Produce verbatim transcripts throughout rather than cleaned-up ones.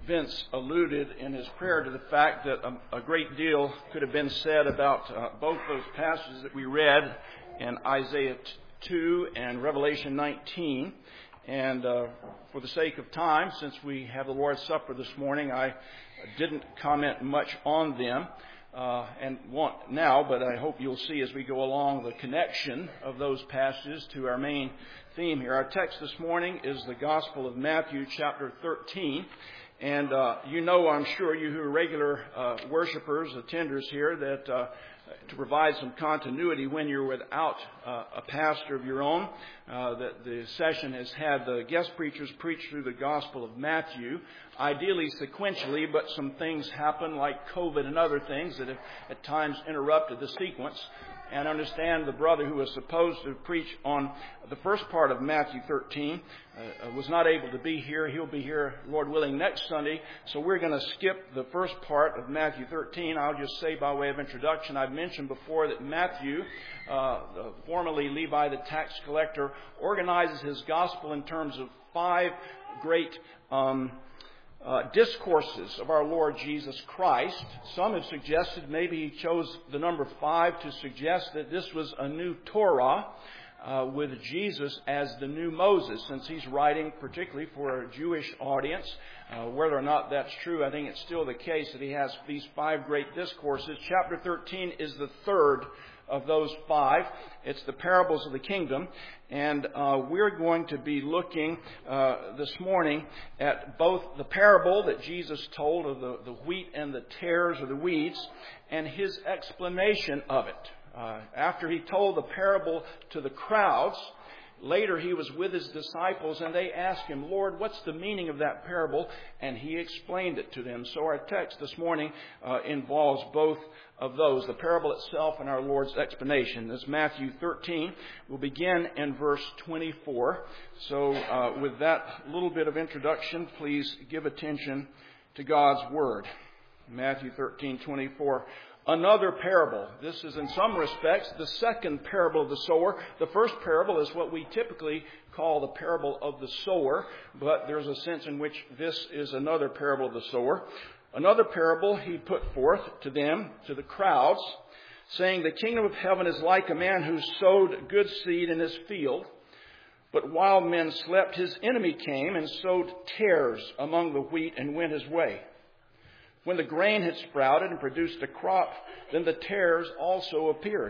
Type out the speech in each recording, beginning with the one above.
Vince alluded in his prayer to the fact that a, a great deal could have been said about uh, both those passages that we read in Isaiah two and Revelation nineteen. And uh, for the sake of time, since we have the Lord's Supper this morning, I didn't comment much on them uh, and want now, but I hope you'll see as we go along the connection of those passages to our main theme here. Our text this morning is the Gospel of Matthew, chapter thirteen. And uh, you know, I'm sure, you who are regular uh, worshipers, attenders here, that uh, to provide some continuity when you're without uh, a pastor of your own, uh, that the session has had the guest preachers preach through the Gospel of Matthew, ideally sequentially, but some things happen like COVID and other things that have at times interrupted the sequence. And understand the brother who was supposed to preach on the first part of Matthew thirteen uh, was not able to be here. He'll be here, Lord willing, next Sunday. So we're going to skip the first part of Matthew thirteen. I'll just say by way of introduction, I've mentioned before that Matthew, uh, formerly Levi the tax collector, organizes his gospel in terms of five great um Uh, discourses of our Lord Jesus Christ. Some have suggested maybe he chose the number five to suggest that this was a new Torah uh, with Jesus as the new Moses, since he's writing particularly for a Jewish audience. Uh, whether or not that's true, I think it's still the case that he has these five great discourses. Chapter thirteen is the third of those five. It's the parables of the kingdom. And uh, we're going to be looking uh, this morning at both the parable that Jesus told of the, the wheat and the tares or the weeds and his explanation of it. Uh, after he told the parable to the crowds, later he was with his disciples and they asked him, Lord, what's the meaning of that parable? And he explained it to them. So our text this morning uh, involves both of those, the parable itself and our Lord's explanation. This is Matthew thirteen. We'll begin in verse twenty-four. So uh, with that little bit of introduction, please give attention to God's Word. Matthew thirteen twenty-four. Another parable. This is in some respects the second parable of the sower. The first parable is what we typically call the parable of the sower, but there's a sense in which this is another parable of the sower. Another parable he put forth to them, to the crowds, saying, the kingdom of heaven is like a man who sowed good seed in his field. But while men slept, his enemy came and sowed tares among the wheat and went his way. When the grain had sprouted and produced a crop, then the tares also appeared.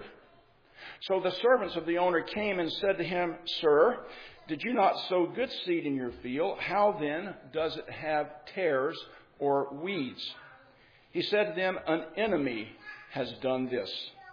So the servants of the owner came and said to him, Sir, did you not sow good seed in your field? How then does it have tares or weeds? He said to them, an enemy has done this.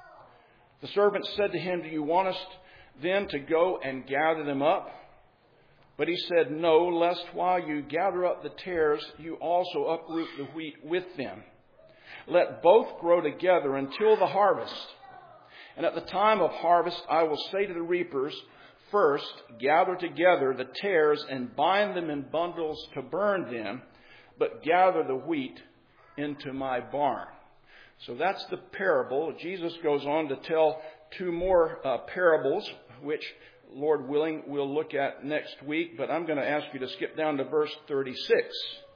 The servants said to him, do you want us then to go and gather them up? But he said, no, lest while you gather up the tares, you also uproot the wheat with them. Let both grow together until the harvest. And at the time of harvest, I will say to the reapers, first, gather together the tares and bind them in bundles to burn them, but gather the wheat into my barn. So that's the parable. Jesus goes on to tell two more uh, parables, which, Lord willing, we'll look at next week. But I'm going to ask you to skip down to verse thirty-six.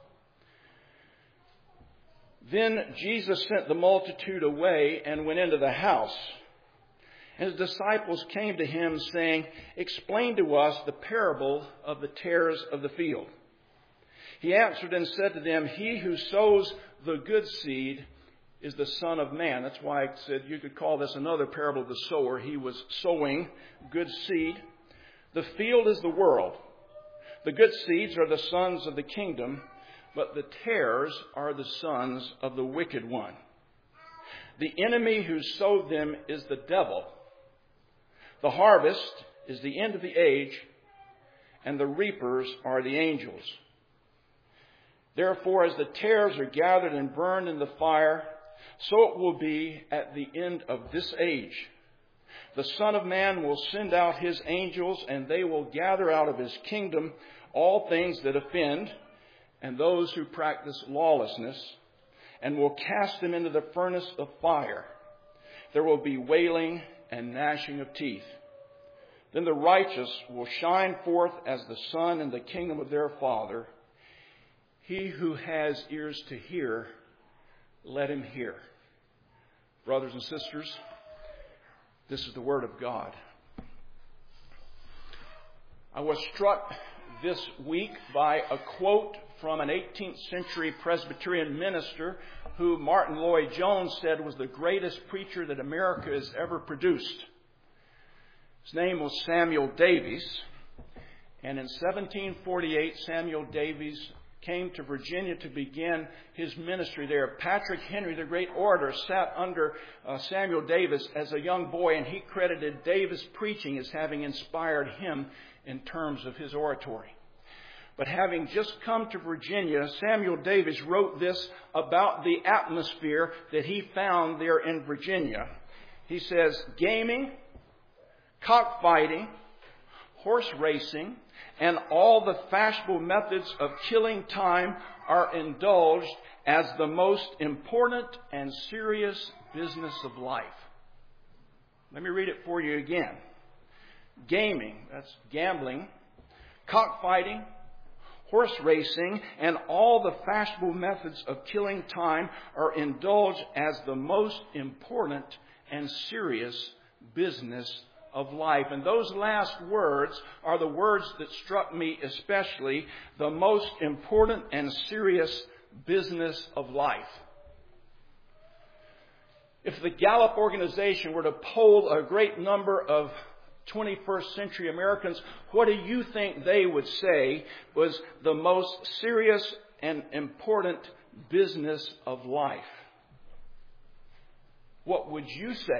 Then Jesus sent the multitude away and went into the house. And his disciples came to him, saying, explain to us the parable of the tares of the field. He answered and said to them, he who sows the good seed is the Son of Man. That's why I said you could call this another parable of the sower. He was sowing good seed. The field is the world. The good seeds are the sons of the kingdom, but the tares are the sons of the wicked one. The enemy who sowed them is the devil. The harvest is the end of the age, and the reapers are the angels. Therefore, as the tares are gathered and burned in the fire, so it will be at the end of this age. The Son of Man will send out his angels, and they will gather out of his kingdom all things that offend, and those who practice lawlessness, and will cast them into the furnace of fire. There will be wailing and gnashing of teeth. Then the righteous will shine forth as the sun in the kingdom of their Father. He who has ears to hear, let him hear. Brothers and sisters, this is the Word of God. I was struck this week by a quote from an eighteenth century Presbyterian minister who Martin Lloyd-Jones said was the greatest preacher that America has ever produced. His name was Samuel Davies. And in seventeen forty-eight, Samuel Davies came to Virginia to begin his ministry there. Patrick Henry, the great orator, sat under uh, Samuel Davies as a young boy, and he credited Davies' preaching as having inspired him in terms of his oratory. But having just come to Virginia, Samuel Davies wrote this about the atmosphere that he found there in Virginia. He says, gaming, cockfighting, horse racing, and all the fashionable methods of killing time are indulged as the most important and serious business of life. Let me read it for you again. Gaming, that's gambling, cockfighting, horse racing, and all the fashionable methods of killing time are indulged as the most important and serious business of life. And those last words are the words that struck me especially, the most important and serious business of life. If the Gallup organization were to poll a great number of twenty-first century Americans, what do you think they would say was the most serious and important business of life? What would you say?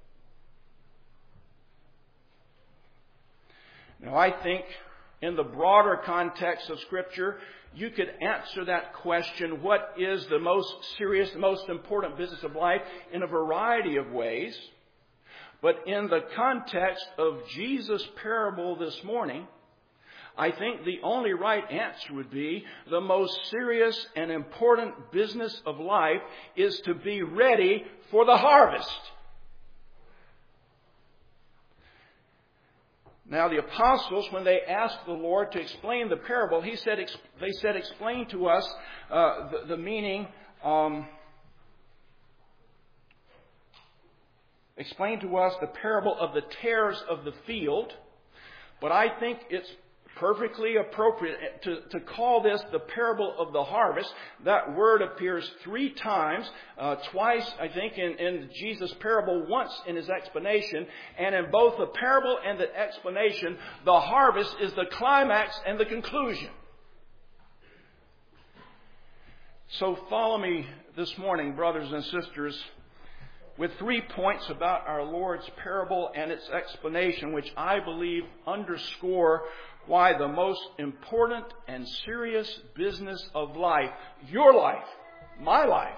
Now, I think in the broader context of Scripture, you could answer that question, what is the most serious, the most important business of life, in a variety of ways. But in the context of Jesus' parable this morning, I think the only right answer would be the most serious and important business of life is to be ready for the harvest. Now, the apostles, when they asked the Lord to explain the parable, he said, they said, explain to us uh, the, the meaning, um, explain to us the parable of the tares of the field. But I think it's perfectly appropriate to, to call this the parable of the harvest. That word appears three times, uh, twice, I think, in, in Jesus' parable, once in his explanation. And in both the parable and the explanation, the harvest is the climax and the conclusion. So follow me this morning, brothers and sisters, with three points about our Lord's parable and its explanation, which I believe underscore why the most important and serious business of life, your life, my life,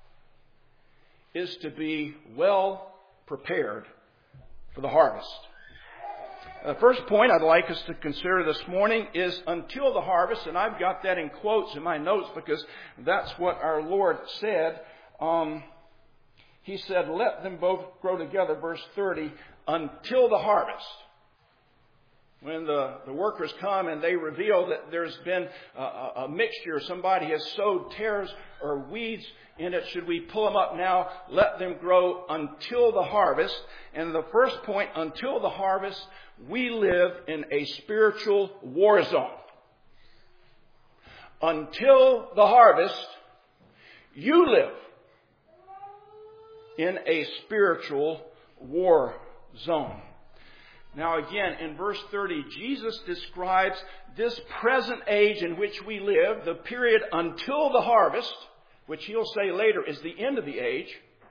is to be well prepared for the harvest. The first point I'd like us to consider this morning is until the harvest, and I've got that in quotes in my notes because that's what our Lord said. Um, he said, let them both grow together, verse thirty, until the harvest. When the, the workers come and they reveal that there's been a, a mixture, somebody has sowed tares or weeds in it, should we pull them up now? Let them grow until the harvest. And the first point, until the harvest, we live in a spiritual war zone. Until the harvest, you live in a spiritual war zone. Now again, in verse thirty, Jesus describes this present age in which we live, the period until the harvest, which he'll say later is the end of the age.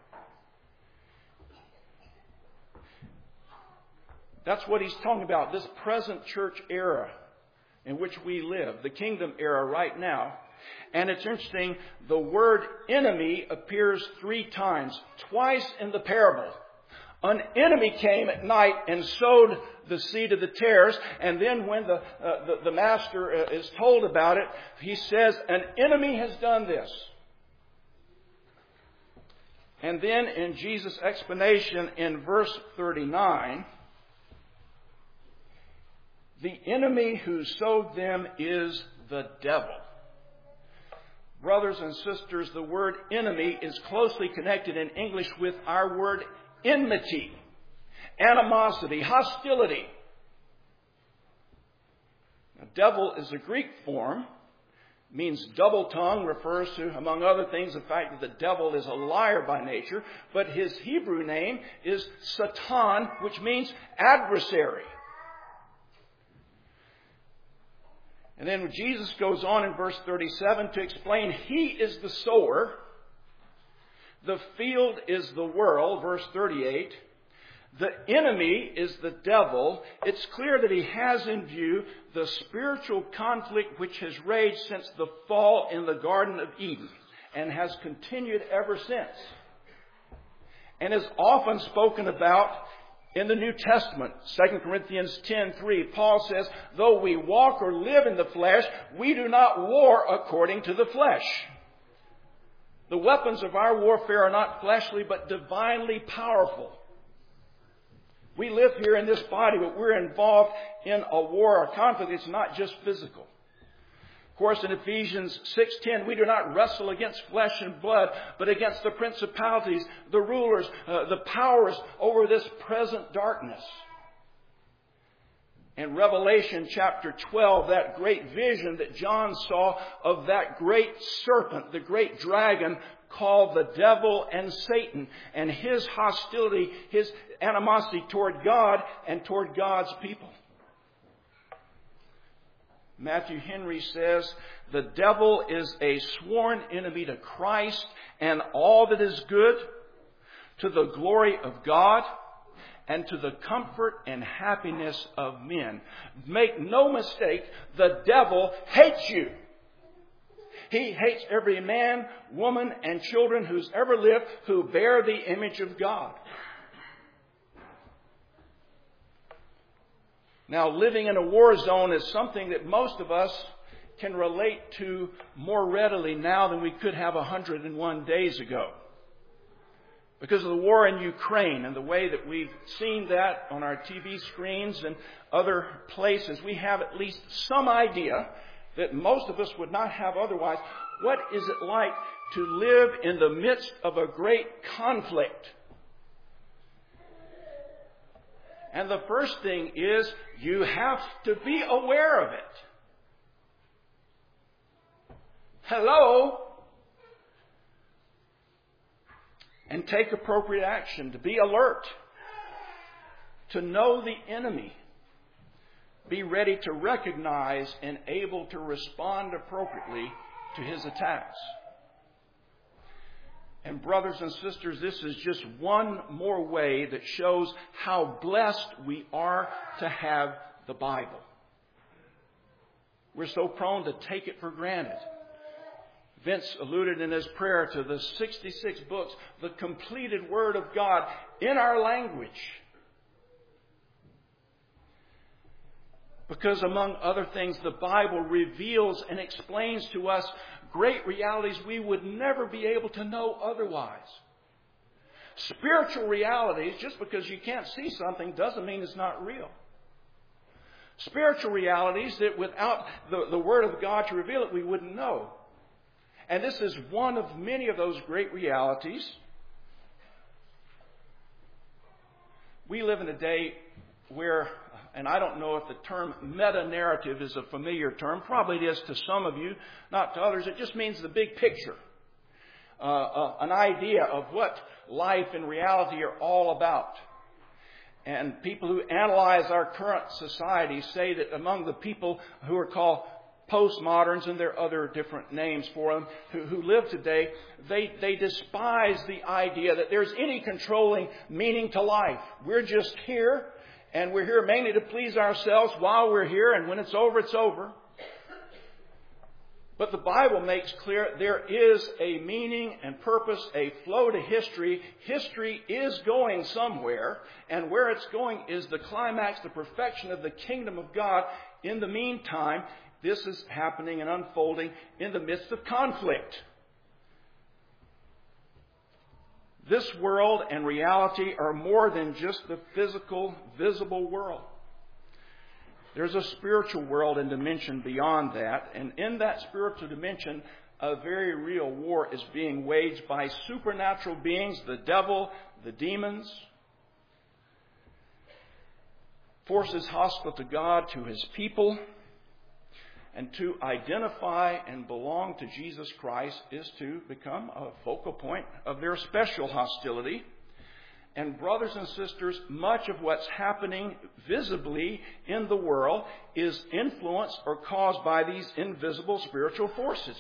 That's what he's talking about, this present church era in which we live, the kingdom era right now. And it's interesting, the word enemy appears three times, twice in the parable. An enemy came at night and sowed the seed of the tares. And then when the, uh, the, the master uh, is told about it, he says, an enemy has done this. And then in Jesus' explanation in verse thirty-nine, the enemy who sowed them is the devil. Brothers and sisters, the word enemy is closely connected in English with our word enmity, animosity, hostility. The devil is a Greek form, means double tongue, refers to, among other things, the fact that the devil is a liar by nature, but his Hebrew name is Satan, which means adversary. And then Jesus goes on in verse thirty-seven to explain He is the sower, the field is the world, verse thirty-eight. The enemy is the devil. It's clear that he has in view the spiritual conflict which has raged since the fall in the Garden of Eden and has continued ever since. And is often spoken about in the New Testament. Second Corinthians ten three, Paul says, though we walk or live in the flesh, we do not war according to the flesh. The weapons of our warfare are not fleshly, but divinely powerful. We live here in this body, but we're involved in a war or conflict. It's not just physical. Of course, in Ephesians six ten, we do not wrestle against flesh and blood, but against the principalities, the rulers, uh, the powers over this present darkness. In Revelation chapter twelve, that great vision that John saw of that great serpent, the great dragon, called the devil and Satan, and his hostility, his animosity toward God and toward God's people. Matthew Henry says, the devil is a sworn enemy to Christ and all that is good, to the glory of God, and to the comfort and happiness of men. Make no mistake, the devil hates you. He hates every man, woman, and children who's ever lived who bear the image of God. Now, living in a war zone is something that most of us can relate to more readily now than we could have one hundred and one days ago. Because of the war in Ukraine and the way that we've seen that on our T V screens and other places, we have at least some idea that most of us would not have otherwise. What is it like to live in the midst of a great conflict? And the first thing is you have to be aware of it. Hello? And take appropriate action, to be alert, to know the enemy, be ready to recognize and able to respond appropriately to his attacks. And brothers and sisters, this is just one more way that shows how blessed we are to have the Bible. We're so prone to take it for granted. Vince alluded in his prayer to the sixty-six books, the completed Word of God in our language. Because among other things, the Bible reveals and explains to us great realities we would never be able to know otherwise. Spiritual realities, just because you can't see something doesn't mean it's not real. Spiritual realities that without the, the Word of God to reveal it, we wouldn't know. And this is one of many of those great realities. We live in a day where, and I don't know if the term meta-narrative is a familiar term. Probably it is to some of you, not to others. It just means the big picture. Uh, uh, an idea of what life and reality are all about. And people who analyze our current society say that among the people who are called postmoderns, and there are other different names for them, who, who live today, they, they despise the idea that there's any controlling meaning to life. We're just here, and we're here mainly to please ourselves while we're here, and when it's over, it's over. But the Bible makes clear there is a meaning and purpose, a flow to history. History is going somewhere, and where it's going is the climax, the perfection of the kingdom of God. In the meantime, this is happening and unfolding in the midst of conflict. This world and reality are more than just the physical, visible world. There's a spiritual world and dimension beyond that. And in that spiritual dimension, a very real war is being waged by supernatural beings, the devil, the demons, forces hostile to God, to His people. And to identify and belong to Jesus Christ is to become a focal point of their special hostility. And brothers and sisters, much of what's happening visibly in the world is influenced or caused by these invisible spiritual forces,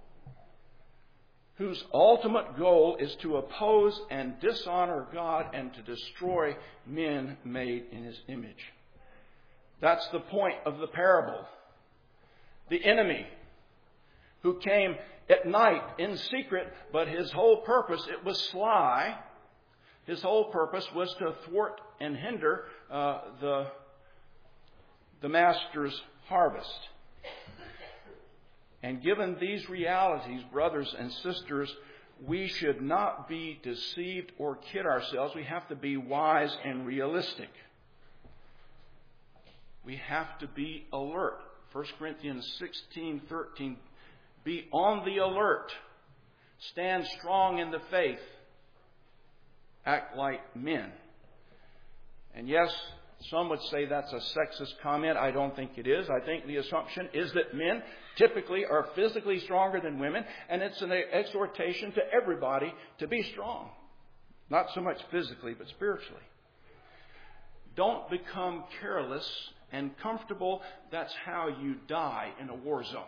whose ultimate goal is to oppose and dishonor God and to destroy men made in His image. That's the point of the parable. The enemy who came at night in secret, but his whole purpose, it was sly. His whole purpose was to thwart and hinder uh, the, the master's harvest. And given these realities, brothers and sisters, we should not be deceived or kid ourselves. We have to be wise and realistic. We have to be alert. First Corinthians sixteen thirteen, be on the alert. Stand strong in the faith. Act like men. And yes, some would say that's a sexist comment. I don't think it is. I think the assumption is that men typically are physically stronger than women, and it's an exhortation to everybody to be strong. Not so much physically, but spiritually. Don't become careless and comfortable. That's how you die in a war zone.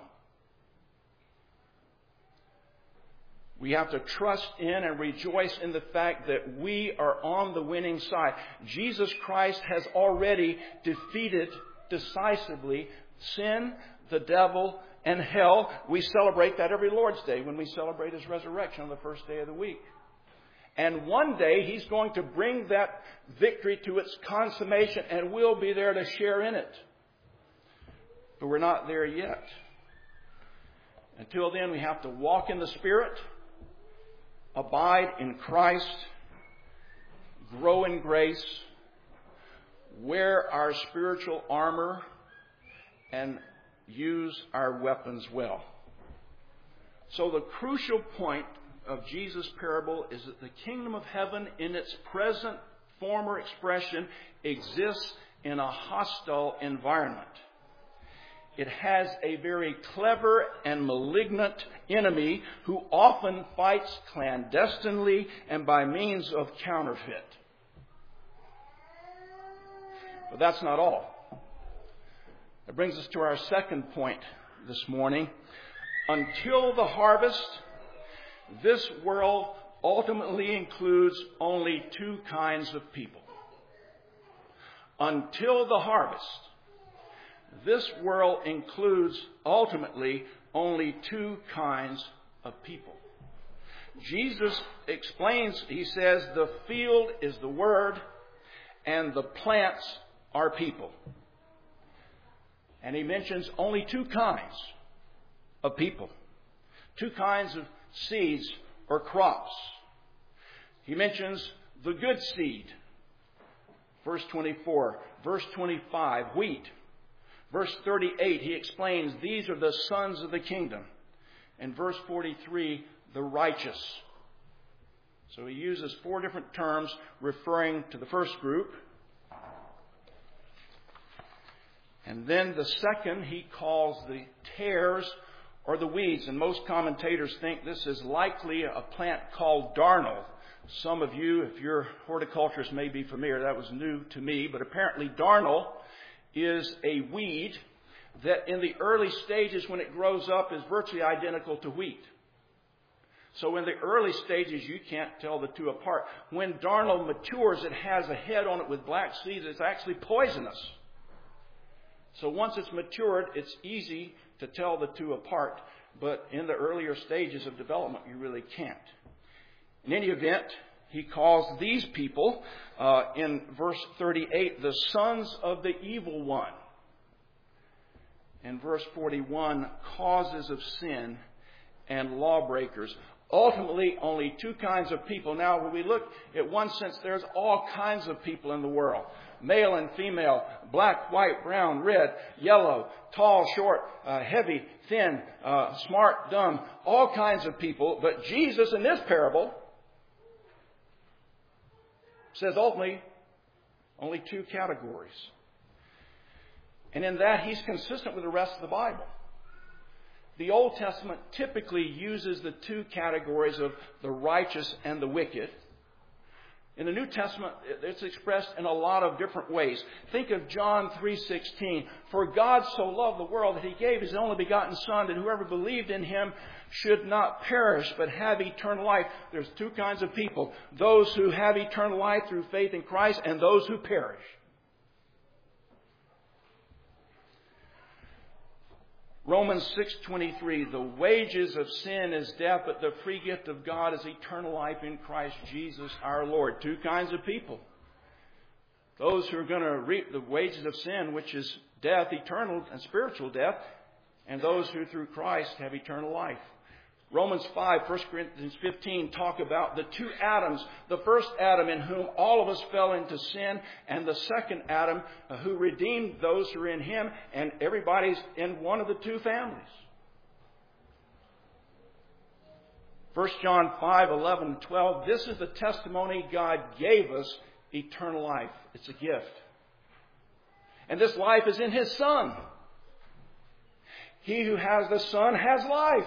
We have to trust in and rejoice in the fact that we are on the winning side. Jesus Christ has already defeated decisively sin, the devil, and hell. We celebrate that every Lord's Day when we celebrate His resurrection on the first day of the week. And one day He's going to bring that victory to its consummation, and we'll be there to share in it. But we're not there yet. Until then, we have to walk in the Spirit, abide in Christ, grow in grace, wear our spiritual armor, and use our weapons well. So the crucial point of Jesus' parable is that the kingdom of heaven in its present form or expression exists in a hostile environment. It has a very clever and malignant enemy who often fights clandestinely and by means of counterfeit. But that's not all. That brings us to our second point this morning. Until the harvest, this world ultimately includes only two kinds of people. Until the harvest, this world includes ultimately only two kinds of people. Jesus explains, He says, the field is the word and the plants are people. And He mentions only two kinds of people. Two kinds of seeds or crops. He mentions the good seed, verse twenty-four. Verse twenty-five, wheat. Verse thirty-eight, He explains these are the sons of the kingdom. And verse forty-three, the righteous. So He uses four different terms referring to the first group. And then the second He calls the tares or the weeds. And most commentators think this is likely a plant called darnel. Some of you, if you're horticulturists, may be familiar. That was new to me. But apparently darnel is a weed that in the early stages when it grows up is virtually identical to wheat. So in the early stages you can't tell the two apart. When darnel matures, it has a head on it with black seeds. It's actually poisonous. So once it's matured, it's easy to tell the two apart. But in the earlier stages of development, you really can't. In any event, He calls these people, uh, in verse thirty-eight, the sons of the evil one. In verse forty-one, causes of sin and lawbreakers. Ultimately, only two kinds of people. Now, when we look at one sense, there's all kinds of people in the world. Male and female, black, white, brown, red, yellow, tall, short, uh, heavy, thin, uh, smart, dumb, all kinds of people. But Jesus in this parable says ultimately only two categories. And in that, he's consistent with the rest of the Bible. The Old Testament typically uses the two categories of the righteous and the wicked. In the New Testament, it's expressed in a lot of different ways. Think of John three sixteen. For God so loved the world that he gave his only begotten Son, that whoever believed in him should not perish but have eternal life. There's two kinds of people. Those who have eternal life through faith in Christ and those who perish. Romans six twenty-three, the wages of sin is death, but the free gift of God is eternal life in Christ Jesus our Lord. Two kinds of people. Those who are going to reap the wages of sin, which is death, eternal and spiritual death, and those who through Christ have eternal life. Romans five, First Corinthians fifteen talk about the two Adams. The first Adam in whom all of us fell into sin, and the second Adam uh, who redeemed those who are in him, and everybody's in one of the two families. First John five, eleven, twelve. This is the testimony God gave us, eternal life. It's a gift. And this life is in his Son. He who has the Son has life.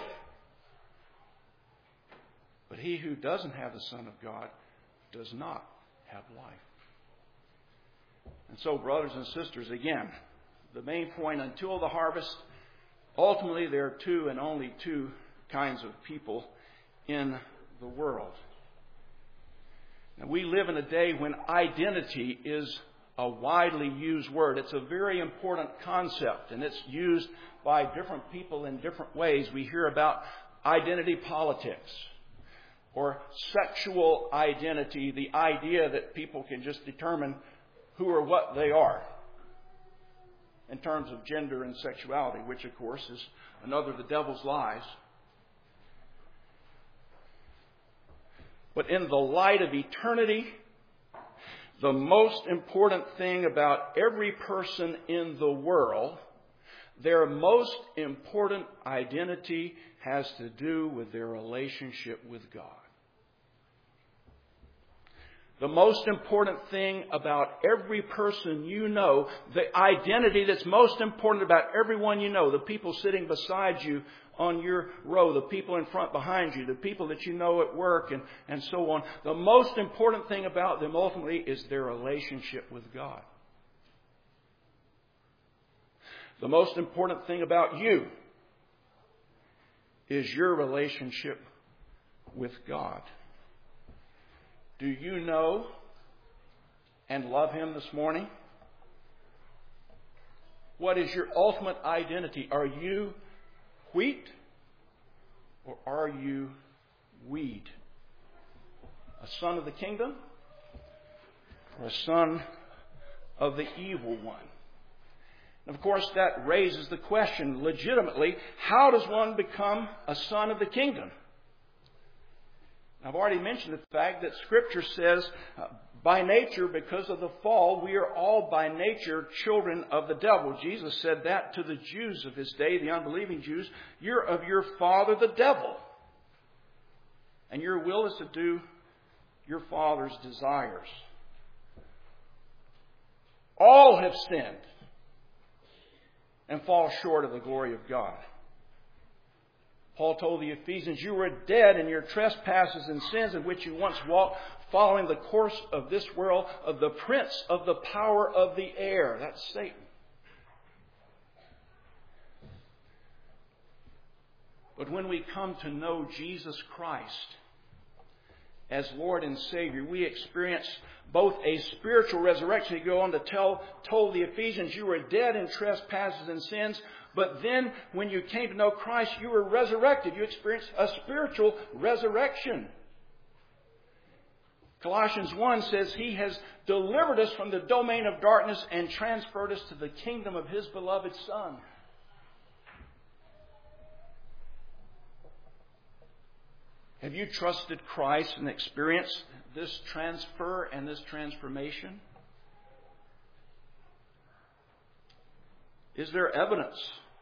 But he who doesn't have the Son of God does not have life. And so, brothers and sisters, again, the main point, until the harvest, ultimately there are two and only two kinds of people in the world. Now, we live in a day when identity is a widely used word. It's a very important concept, and it's used by different people in different ways. We hear about identity politics, or sexual identity, the idea that people can just determine who or what they are in terms of gender and sexuality, which, of course, is another of the devil's lies. But in the light of eternity, the most important thing about every person in the world, their most important identity has to do with their relationship with God. The most important thing about every person you know, the identity that's most important about everyone you know, the people sitting beside you on your row, the people in front behind you, the people that you know at work, and, and so on. The most important thing about them ultimately is their relationship with God. The most important thing about you is your relationship with God. Do you know and love him this morning? What is your ultimate identity? Are you wheat or are you weed? A son of the kingdom or a son of the evil one? And of course, that raises the question legitimately, how does one become a son of the kingdom? I've already mentioned the fact that Scripture says, uh, by nature, because of the fall, we are all by nature children of the devil. Jesus said that to the Jews of his day, the unbelieving Jews. You're of your father, the devil. And your will is to do your father's desires. All have sinned and fall short of the glory of God. Paul told the Ephesians, you were dead in your trespasses and sins in which you once walked, following the course of this world, of the prince of the power of the air. That's Satan. But when we come to know Jesus Christ as Lord and Savior, we experience both a spiritual resurrection. He go on to tell, told the Ephesians, you were dead in trespasses and sins, but then when you came to know Christ, you were resurrected. You experienced a spiritual resurrection. Colossians one says he has delivered us from the domain of darkness and transferred us to the kingdom of his beloved Son. Have you trusted Christ and experienced this transfer and this transformation? Is there evidence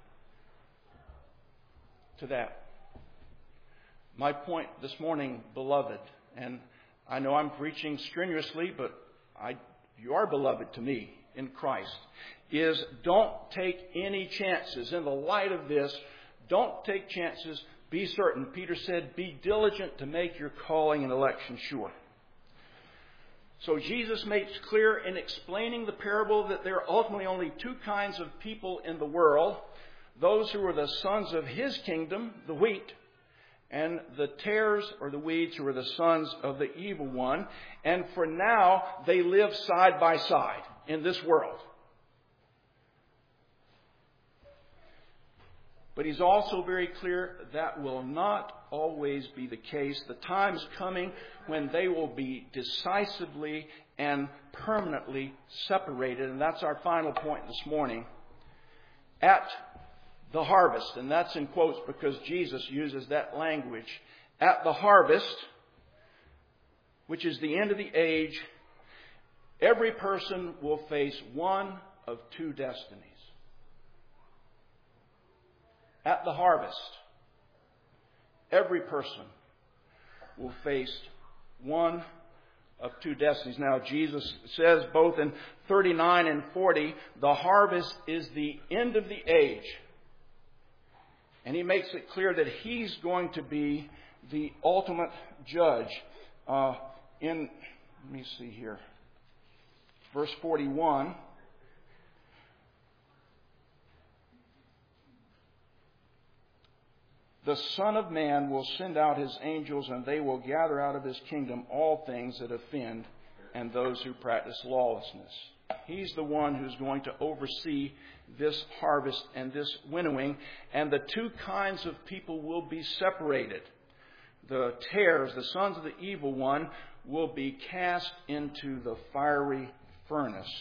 to that? My point this morning, beloved, and I know I'm preaching strenuously, but I, you are beloved to me in Christ, is don't take any chances. In the light of this, don't take chances. Be certain. Peter said, be diligent to make your calling and election sure. So Jesus makes clear in explaining the parable that there are ultimately only two kinds of people in the world. Those who are the sons of his kingdom, the wheat, and the tares or the weeds who are the sons of the evil one. And for now, they live side by side in this world. But he's also very clear that will not always be the case. The time is coming when they will be decisively and permanently separated. And that's our final point this morning. At the harvest, and that's in quotes because Jesus uses that language. At the harvest, which is the end of the age, every person will face one of two destinies. At the harvest, every person will face one of two destinies. Now, Jesus says both in thirty-nine and forty, the harvest is the end of the age. And he makes it clear that he's going to be the ultimate judge. Uh, in, let me see here, verse forty-one. The Son of Man will send out his angels, and they will gather out of his kingdom all things that offend and those who practice lawlessness. He's the one who's going to oversee this harvest and this winnowing. And the two kinds of people will be separated. The tares, the sons of the evil one, will be cast into the fiery furnace.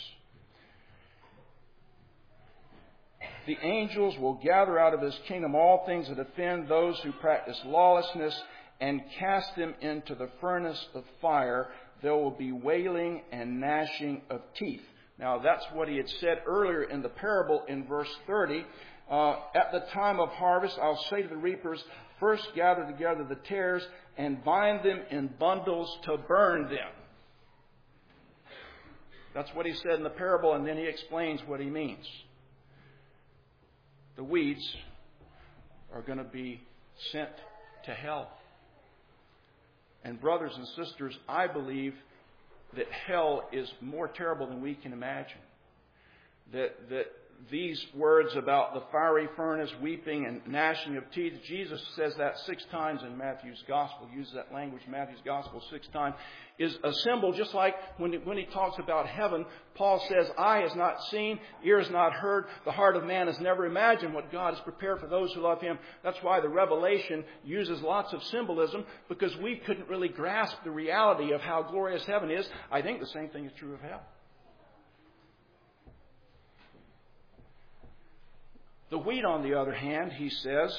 The angels will gather out of his kingdom all things that offend those who practice lawlessness and cast them into the furnace of fire. There will be wailing and gnashing of teeth. Now, that's what he had said earlier in the parable in verse thirty. Uh, at the time of harvest, I'll say to the reapers, first gather together the tares and bind them in bundles to burn them. That's what he said in the parable, and then he explains what he means. The weeds are going to be sent to hell. And brothers and sisters, I believe that hell is more terrible than we can imagine. That that these words about the fiery furnace, weeping and gnashing of teeth, Jesus says that six times in Matthew's Gospel, uses that language in Matthew's Gospel six times, is a symbol, just like when, when he talks about heaven, Paul says, eye has not seen, ear has not heard, the heart of man has never imagined what God has prepared for those who love him. That's why the Revelation uses lots of symbolism, because we couldn't really grasp the reality of how glorious heaven is. I think the same thing is true of hell. The wheat, on the other hand, he says,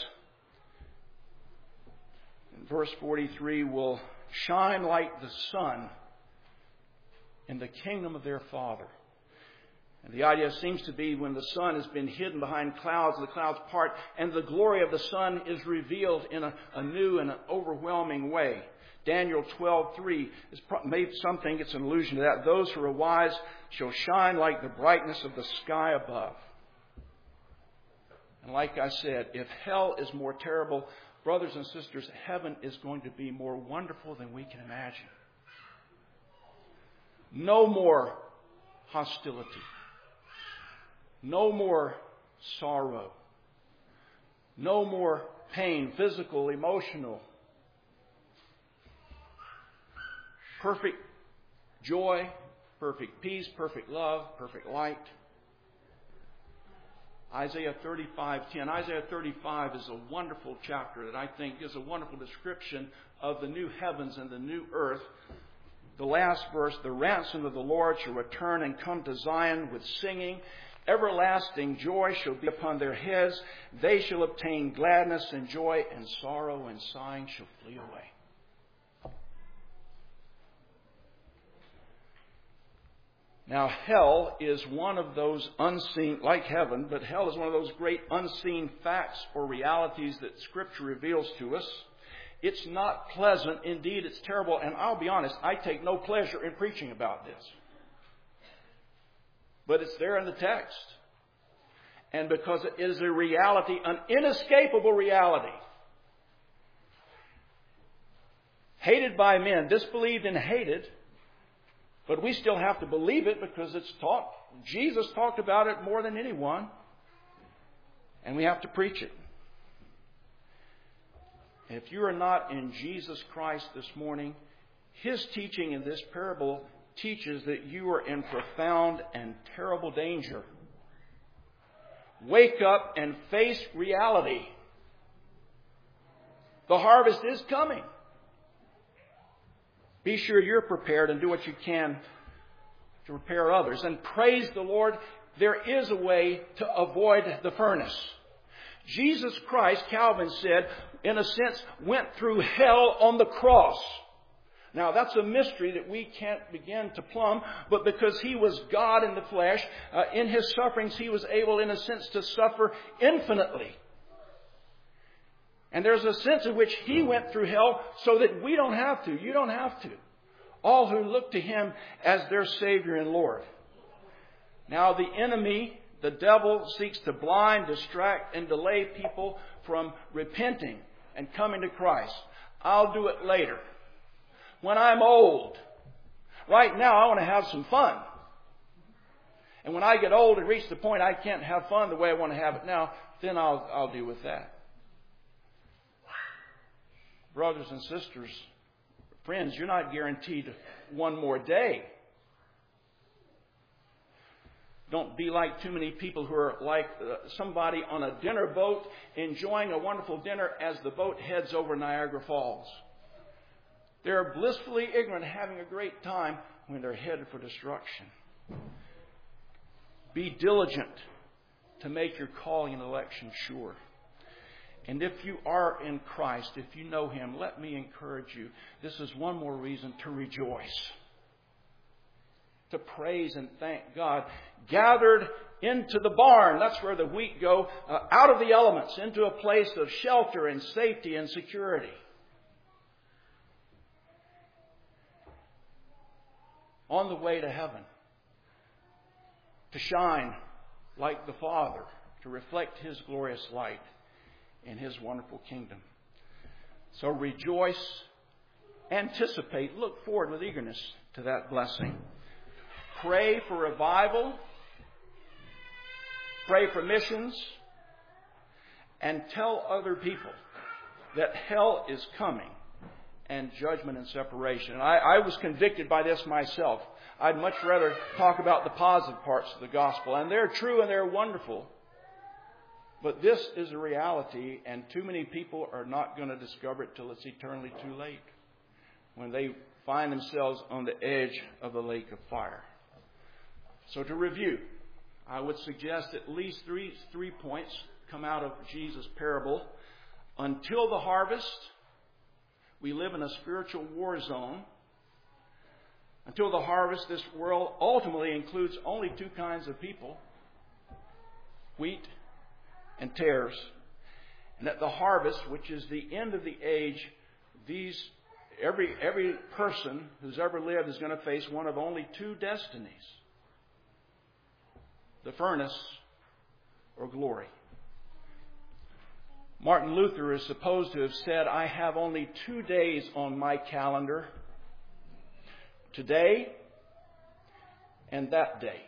in verse forty-three, will shine like the sun in the kingdom of their Father. And the idea seems to be when the sun has been hidden behind clouds, the clouds part, and the glory of the sun is revealed in a, a new and an overwhelming way. Daniel twelve three is maybe some think it's an allusion to that. Those who are wise shall shine like the brightness of the sky above. And like I said, if hell is more terrible, brothers and sisters, heaven is going to be more wonderful than we can imagine. No more hostility. No more sorrow. No more pain, physical, emotional. Perfect joy, perfect peace, perfect love, perfect light. Isaiah thirty-five ten. Isaiah thirty-five is a wonderful chapter that I think is a wonderful description of the new heavens and the new earth. The last verse, the ransom of the Lord shall return and come to Zion with singing. Everlasting joy shall be upon their heads. They shall obtain gladness and joy, and sorrow and sighing shall flee away. Now, hell is one of those unseen, like heaven, but hell is one of those great unseen facts or realities that Scripture reveals to us. It's not pleasant. Indeed, it's terrible. And I'll be honest, I take no pleasure in preaching about this. But it's there in the text. And because it is a reality, an inescapable reality. Hated by men, disbelieved and hated. But we still have to believe it because it's taught. Jesus talked about it more than anyone. And we have to preach it. If you are not in Jesus Christ this morning, His teaching in this parable teaches that you are in profound and terrible danger. Wake up and face reality. The harvest is coming. Be sure you're prepared and do what you can to prepare others. And praise the Lord, there is a way to avoid the furnace. Jesus Christ, Calvin said, in a sense, went through hell on the cross. Now, that's a mystery that we can't begin to plumb, but because He was God in the flesh, uh, in His sufferings, He was able, in a sense, to suffer infinitely. And there's a sense in which He went through hell so that we don't have to. You don't have to. All who look to Him as their Savior and Lord. Now, the enemy, the devil, seeks to blind, distract, and delay people from repenting and coming to Christ. I'll do it later. When I'm old. Right now, I want to have some fun. And when I get old and reach the point I can't have fun the way I want to have it now, then I'll, I'll deal with that. Brothers and sisters, friends, you're not guaranteed one more day. Don't be like too many people who are like uh, somebody on a dinner boat enjoying a wonderful dinner as the boat heads over Niagara Falls. They're blissfully ignorant, having a great time when they're headed for destruction. Be diligent to make your calling and election sure. And if you are in Christ, if you know Him, let me encourage you. This is one more reason to rejoice. To praise and thank God. Gathered into the barn. That's where the wheat go. Uh, out of the elements. Into a place of shelter and safety and security. On the way to heaven. To shine like the Father. To reflect His glorious light in His wonderful kingdom. So rejoice, anticipate, look forward with eagerness to that blessing. Pray for revival, pray for missions, and tell other people that hell is coming and judgment and separation. And I, I was convicted by this myself. I'd much rather talk about the positive parts of the gospel, and they're true and they're wonderful. But this is a reality, and too many people are not going to discover it till it's eternally too late, when they find themselves on the edge of the lake of fire. So to review, I would suggest at least three, three points come out of Jesus' parable. Until the harvest, we live in a spiritual war zone. Until the harvest, this world ultimately includes only two kinds of people, wheat and tares. And at the harvest, which is the end of the age, these every every person who's ever lived is going to face one of only two destinies. The furnace or glory. Martin Luther is supposed to have said, I have only two days on my calendar. Today and that day.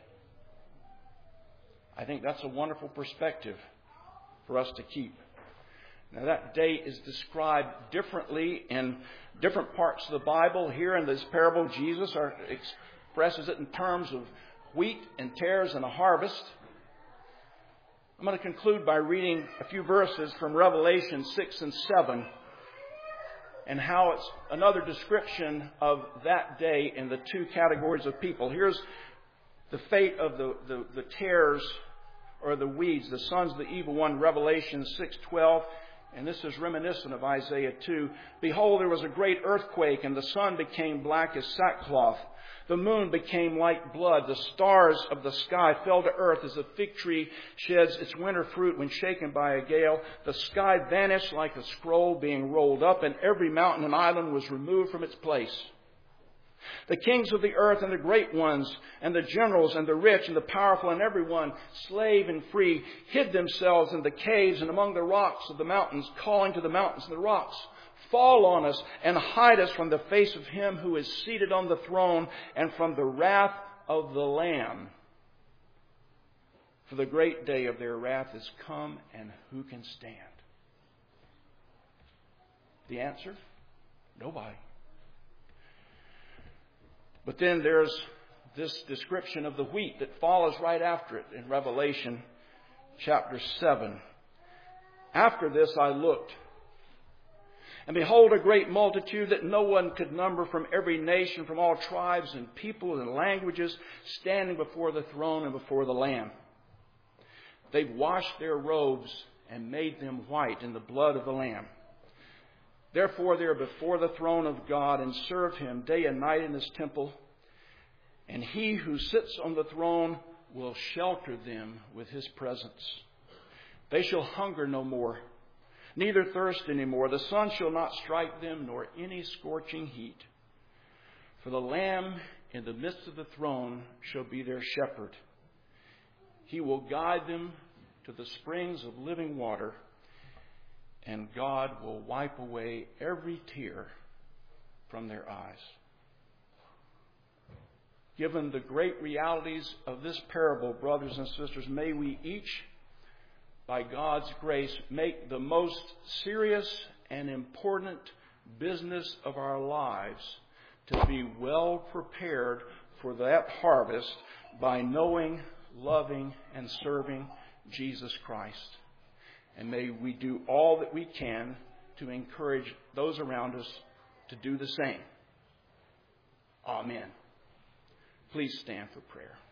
I think that's a wonderful perspective for us to keep. Now that day is described differently in different parts of the Bible. Here in this parable, Jesus are, expresses it in terms of wheat and tares and a harvest. I'm going to conclude by reading a few verses from Revelation six and seven and how it's another description of that day in the two categories of people. Here's the fate of the, the, the tares or the weeds, the sons of the evil one, Revelation six twelve. And this is reminiscent of Isaiah two. Behold, there was a great earthquake, and the sun became black as sackcloth. The moon became like blood. The stars of the sky fell to earth as a fig tree sheds its winter fruit when shaken by a gale. The sky vanished like a scroll being rolled up, and every mountain and island was removed from its place. The kings of the earth and the great ones, and the generals and the rich and the powerful and everyone, slave and free, hid themselves in the caves and among the rocks of the mountains, calling to the mountains and the rocks, fall on us and hide us from the face of him who is seated on the throne and from the wrath of the Lamb. For the great day of their wrath is come, and who can stand? The answer? Nobody. But then there's this description of the wheat that follows right after it in Revelation chapter seven. After this I looked, and behold, a great multitude that no one could number, from every nation, from all tribes and people and languages, standing before the throne and before the Lamb. They've washed their robes and made them white in the blood of the Lamb. Therefore they are before the throne of God and serve him day and night in his temple. And he who sits on the throne will shelter them with his presence. They shall hunger no more, neither thirst any more. The sun shall not strike them, nor any scorching heat. For the Lamb in the midst of the throne shall be their shepherd. He will guide them to the springs of living water, and God will wipe away every tear from their eyes. Given the great realities of this parable, brothers and sisters, may we each, by God's grace, make the most serious and important business of our lives to be well prepared for that harvest by knowing, loving, and serving Jesus Christ. And may we do all that we can to encourage those around us to do the same. Amen. Please stand for prayer.